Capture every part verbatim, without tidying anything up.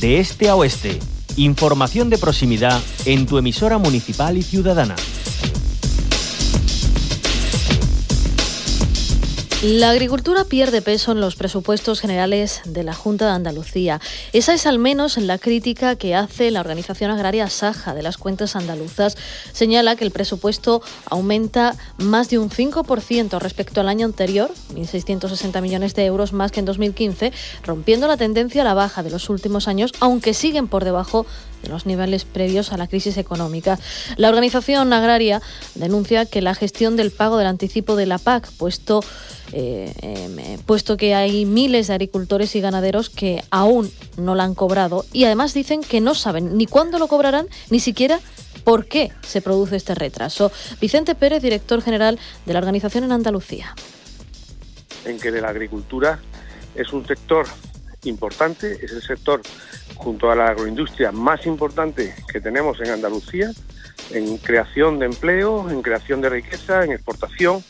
de este a oeste. Información de proximidad en tu emisora municipal y ciudadana. La agricultura pierde peso en los presupuestos generales de la Junta de Andalucía. Esa es al menos la crítica que hace la organización agraria Saja de las Cuentas Andaluzas. Señala que el presupuesto aumenta más de un cinco por ciento respecto al año anterior, mil seiscientos sesenta millones de euros más que en dos mil quince, rompiendo la tendencia a la baja de los últimos años, aunque siguen por debajo de los niveles previos a la crisis económica. La organización agraria denuncia que la gestión del pago del anticipo de la P A C, puesto, eh, eh, puesto que hay miles de agricultores y ganaderos que aún no la han cobrado, y además dicen que no saben ni cuándo lo cobrarán, ni siquiera por qué se produce este retraso. Vicente Pérez, director general de la organización en Andalucía. En que de la agricultura es un sector importante, es el sector junto a la agroindustria más importante que tenemos en Andalucía, en creación de empleo, en creación de riqueza, en exportación,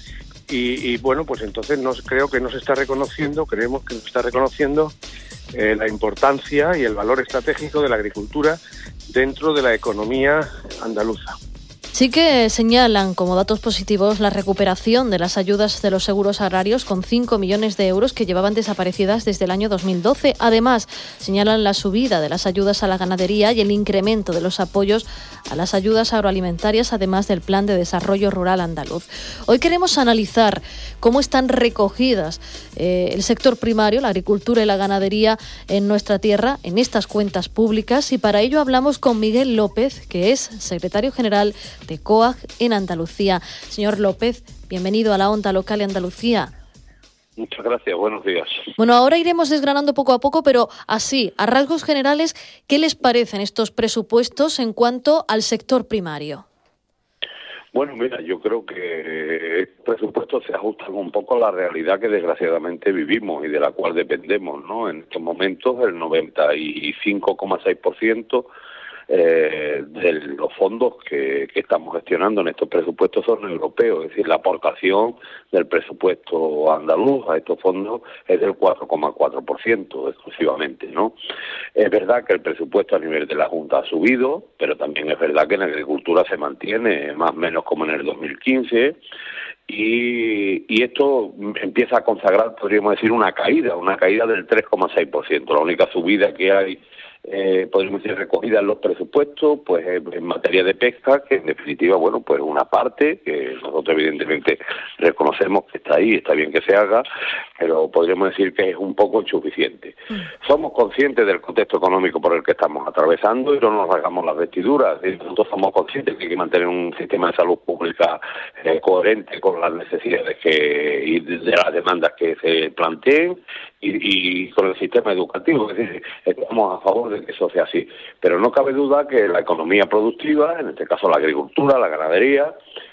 y, y bueno, pues entonces nos, creo que nos está reconociendo, creemos que nos está reconociendo eh, la importancia y el valor estratégico de la agricultura dentro de la economía andaluza. Sí que señalan como datos positivos la recuperación de las ayudas de los seguros agrarios con cinco millones de euros que llevaban desaparecidas desde el año dos mil doce. Además, señalan la subida de las ayudas a la ganadería y el incremento de los apoyos a las ayudas agroalimentarias, además del Plan de Desarrollo Rural Andaluz. Hoy queremos analizar cómo están recogidas eh, el sector primario, la agricultura y la ganadería en nuestra tierra, en estas cuentas públicas, y para ello hablamos con Miguel López, que es secretario general de C O A G en Andalucía. Señor López, bienvenido a la Onda Local de Andalucía. Muchas gracias, buenos días. Bueno, ahora iremos desgranando poco a poco, pero así, a rasgos generales, ¿qué les parecen estos presupuestos en cuanto al sector primario? Bueno, mira, yo creo que estos presupuestos se ajustan un poco a la realidad que desgraciadamente vivimos y de la cual dependemos, ¿no? En estos momentos el noventa y cinco coma seis por ciento Eh, de los fondos que, que estamos gestionando en estos presupuestos son europeos, es decir, la aportación del presupuesto andaluz a estos fondos es del cuatro coma cuatro por ciento exclusivamente, ¿no? Es verdad que el presupuesto a nivel de la Junta ha subido, pero también es verdad que en agricultura se mantiene más o menos como en el dos mil quince, y, y esto empieza a consagrar, podríamos decir, una caída, una caída del tres coma seis por ciento. La única subida que hay Eh, podríamos decir recogida en los presupuestos, pues en materia de pesca, que en definitiva, bueno, pues una parte que nosotros evidentemente reconocemos que está ahí, está bien que se haga, pero podríamos decir que es un poco insuficiente. Mm. Somos conscientes del contexto económico por el que estamos atravesando y no nos rasgamos las vestiduras. Nosotros somos conscientes que hay que mantener un sistema de salud pública eh, coherente con las necesidades que y de las demandas que se planteen y, y con el sistema educativo. Es decir, estamos a favor de que eso sea así, pero no cabe duda que la economía productiva, en este caso la agricultura, la ganadería,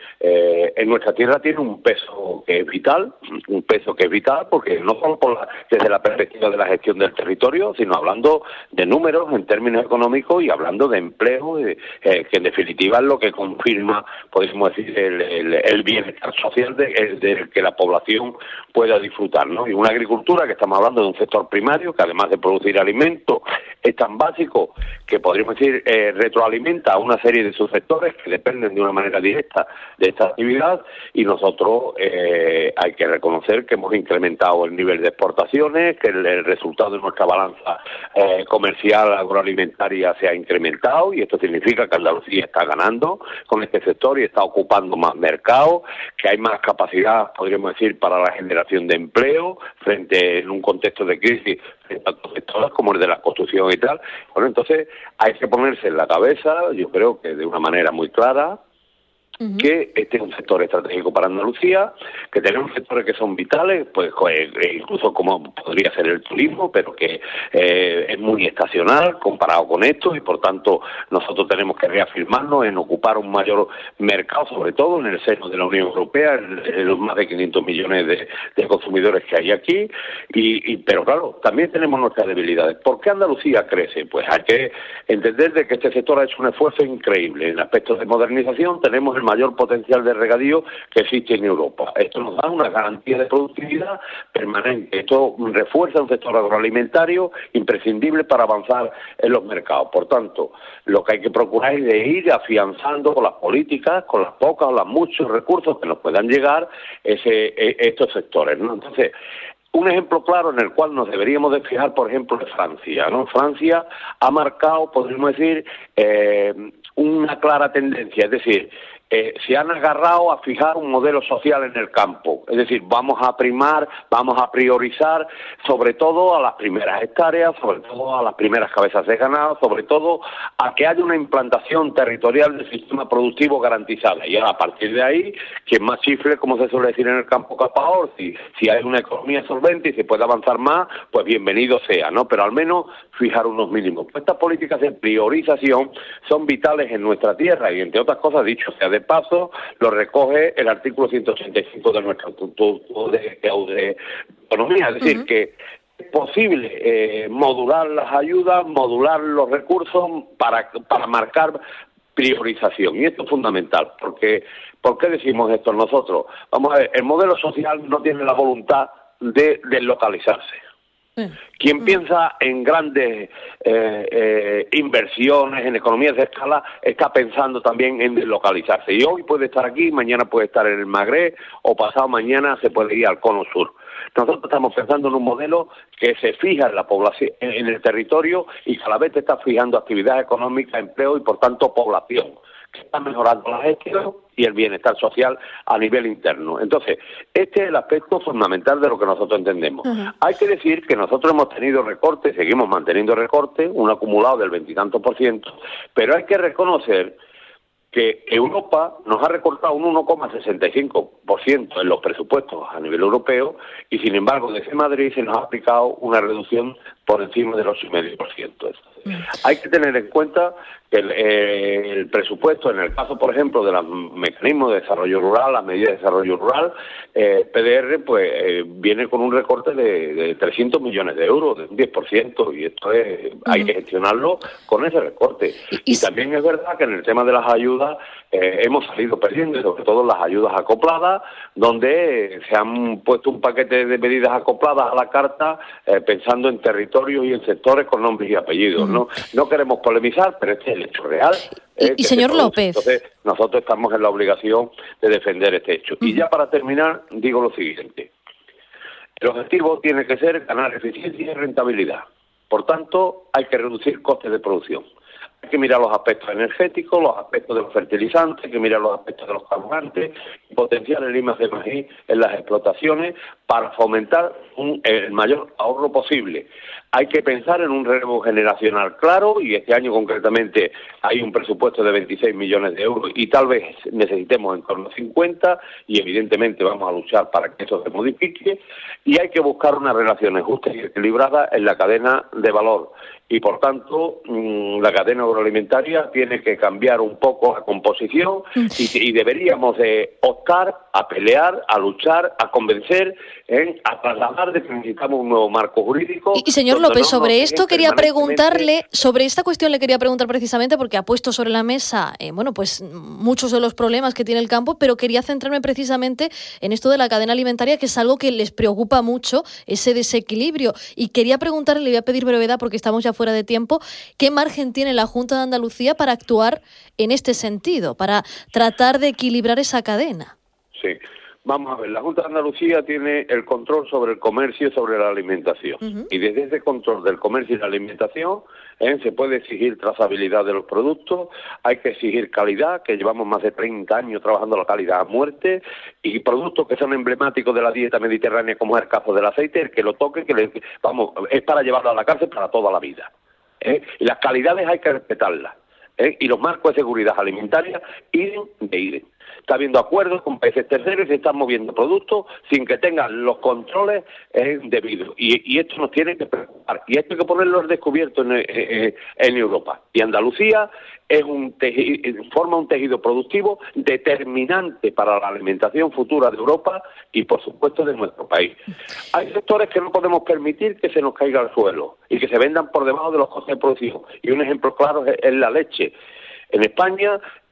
eh, en nuestra tierra tiene un peso que es vital, un peso que es vital porque no solo por la, desde la perspectiva de la gestión del territorio, sino hablando de números en términos económicos y hablando de empleo, eh, eh, que en definitiva es lo que confirma, podemos decir, el, el, el bienestar social del de, de que la población pueda disfrutar, ¿no? Y una agricultura que estamos hablando de un sector primario que además de producir alimentos es tan básico que podríamos decir eh, retroalimenta a una serie de subsectores que dependen de una manera directa de esta actividad, y nosotros eh, hay que reconocer que hemos incrementado el nivel de exportaciones, que el, el resultado de nuestra balanza eh, comercial agroalimentaria se ha incrementado, y esto significa que Andalucía está ganando con este sector y está ocupando más mercado, que hay más capacidad, podríamos decir, para la generación de empleo frente en un contexto de crisis frente a otros sectores como el de la construcción y tal. Bueno, entonces hay que ponerse en la cabeza, yo creo que de una manera muy clara, uh-huh, que este es un sector estratégico para Andalucía, que tenemos sectores que son vitales, pues incluso como podría ser el turismo, pero que eh, es muy estacional comparado con esto, y por tanto nosotros tenemos que reafirmarnos en ocupar un mayor mercado, sobre todo en el seno de la Unión Europea, en, en los más de quinientos millones de, de consumidores que hay aquí, y, y pero claro, también tenemos nuestras debilidades. ¿Por qué Andalucía crece? Pues hay que entender de que este sector ha hecho un esfuerzo increíble en aspectos de modernización. Tenemos el el mayor potencial de regadío que existe en Europa. Esto nos da una garantía de productividad permanente. Esto refuerza un sector agroalimentario imprescindible para avanzar en los mercados. Por tanto, lo que hay que procurar es de ir afianzando con las políticas, con las pocas o las muchos recursos que nos puedan llegar ese, estos sectores, ¿no? Entonces, un ejemplo claro en el cual nos deberíamos de fijar, por ejemplo, es Francia, ¿no? Francia ha marcado, podríamos decir, eh, una clara tendencia, es decir, eh, se han agarrado a fijar un modelo social en el campo, es decir, vamos a primar, vamos a priorizar sobre todo a las primeras hectáreas, sobre todo a las primeras cabezas de ganado, sobre todo a que haya una implantación territorial del sistema productivo garantizada, y a partir de ahí, quien más chifle, como se suele decir en el campo capador, si, si hay una economía solvente y se puede avanzar más, pues bienvenido sea, ¿no? Pero al menos fijar unos mínimos. Pues estas políticas de priorización son vitales en nuestra tierra y, entre otras cosas, dicho sea de paso, lo recoge el artículo ciento ochenta y cinco de nuestro Estatuto de, de Autonomía, es decir, uh-huh. que es posible eh, modular las ayudas, modular los recursos para, para marcar priorización, y esto es fundamental, porque ¿por qué decimos esto nosotros? Vamos a ver, el modelo social no tiene la voluntad de deslocalizarse. Quien piensa en grandes eh, eh, inversiones, en economías de escala, está pensando también en deslocalizarse. Y hoy puede estar aquí, mañana puede estar en el Magreb, o pasado mañana se puede ir al Cono Sur. Nosotros estamos pensando en un modelo que se fija en la población, en el territorio, y cada vez está fijando actividad económica, empleo y, por tanto, población, que está mejorando la gestión y el bienestar social a nivel interno. Entonces, este es el aspecto fundamental de lo que nosotros entendemos. Uh-huh. Hay que decir que nosotros hemos tenido recortes, seguimos manteniendo recortes, un acumulado del veintitantos por ciento, pero hay que reconocer que Europa nos ha recortado un uno coma sesenta y cinco por ciento en los presupuestos a nivel europeo, y sin embargo desde Madrid se nos ha aplicado una reducción por encima del ocho coma cinco por ciento. Hay que tener en cuenta que el, eh, el presupuesto, en el caso, por ejemplo, de los mecanismos de desarrollo rural, las medidas de desarrollo rural, eh, P D R, pues eh, viene con un recorte de, de trescientos millones de euros, de un diez por ciento, y esto es, uh-huh. hay que gestionarlo con ese recorte. Y, y también es verdad que en el tema de las ayudas eh, hemos salido perdiendo, sobre todo las ayudas acopladas, donde se han puesto un paquete de medidas acopladas a la carta eh, pensando en territorios y en sectores con nombres y apellidos, ¿no? No queremos polemizar, pero este es el hecho real. Eh, y, y señor López. Entonces, nosotros estamos en la obligación de defender este hecho. Uh-huh. Y ya para terminar, digo lo siguiente. El objetivo tiene que ser ganar eficiencia y rentabilidad. Por tanto, hay que reducir costes de producción. Hay que mirar los aspectos energéticos, los aspectos de los fertilizantes, hay que mirar los aspectos de los carburantes, y potenciar el I más D más I en las explotaciones para fomentar un, el mayor ahorro posible. Hay que pensar en un relevo generacional claro, y este año concretamente hay un presupuesto de veintiséis millones de euros y tal vez necesitemos en torno a cincuenta, y evidentemente vamos a luchar para que eso se modifique, y hay que buscar unas relaciones justas y equilibradas en la cadena de valor. Y, por tanto, la cadena agroalimentaria tiene que cambiar un poco la composición y, y deberíamos de optar a pelear, a luchar, a convencer, ¿eh? a trasladar de que necesitamos un nuevo marco jurídico. Y, y señor López, no sobre esto quería preguntarle, sobre esta cuestión le quería preguntar precisamente porque ha puesto sobre la mesa, eh, bueno, pues muchos de los problemas que tiene el campo, pero quería centrarme precisamente en esto de la cadena alimentaria, que es algo que les preocupa mucho, ese desequilibrio. Y quería preguntarle, le voy a pedir brevedad porque estamos ya fuera de tiempo, ¿qué margen tiene la Junta de Andalucía para actuar en este sentido, para tratar de equilibrar esa cadena? Sí, vamos a ver, la Junta de Andalucía tiene el control sobre el comercio y sobre la alimentación. Uh-huh. Y desde ese control del comercio y la alimentación ¿eh? se puede exigir trazabilidad de los productos, hay que exigir calidad, que llevamos más de treinta años trabajando la calidad a muerte, y productos que son emblemáticos de la dieta mediterránea, como es el caso del aceite, el que lo toque, que le, vamos, es para llevarlo a la cárcel para toda la vida. ¿eh? Y las calidades hay que respetarlas. ¿eh? Y los marcos de seguridad alimentaria, iden de iden. Está habiendo acuerdos con países terceros y se están moviendo productos sin que tengan los controles eh, debidos. Y, y esto nos tiene que preocupar. Y esto hay que ponerlo al descubierto en, eh, en Europa. Y Andalucía es un tejido, forma un tejido productivo determinante para la alimentación futura de Europa y, por supuesto, de nuestro país. Hay sectores que no podemos permitir que se nos caiga al suelo y que se vendan por debajo de los costes de producción. Y un ejemplo claro es, es la leche. En España,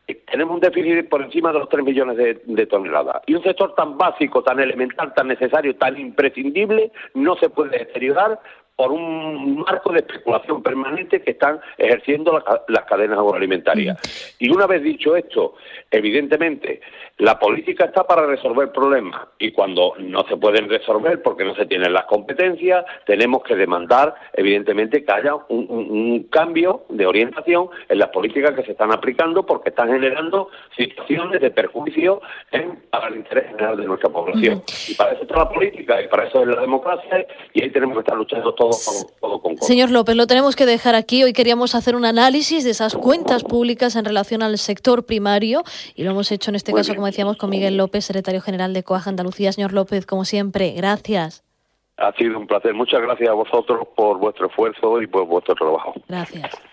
tenemos un déficit por encima de los tres millones de, de toneladas. Y un sector tan básico, tan elemental, tan necesario, tan imprescindible, no se puede deteriorar por un marco de especulación permanente que están ejerciendo la, las cadenas agroalimentarias. Y una vez dicho esto, evidentemente, la política está para resolver problemas, y cuando no se pueden resolver porque no se tienen las competencias, tenemos que demandar, evidentemente, que haya un, un, un cambio de orientación en las políticas que se están aplicando, porque están generando situaciones de perjuicio en, para el interés general de nuestra población. Uh-huh. Y para eso está la política, y para eso es la democracia, y ahí tenemos que estar luchando todos. Todo con Señor López, lo tenemos que dejar aquí. Hoy queríamos hacer un análisis de esas cuentas públicas en relación al sector primario y lo hemos hecho en este Muy caso, bien. como decíamos, con Miguel López, secretario general de COAG Andalucía. Señor López, como siempre, gracias. Ha sido un placer. Muchas gracias a vosotros por vuestro esfuerzo y por vuestro trabajo. Gracias.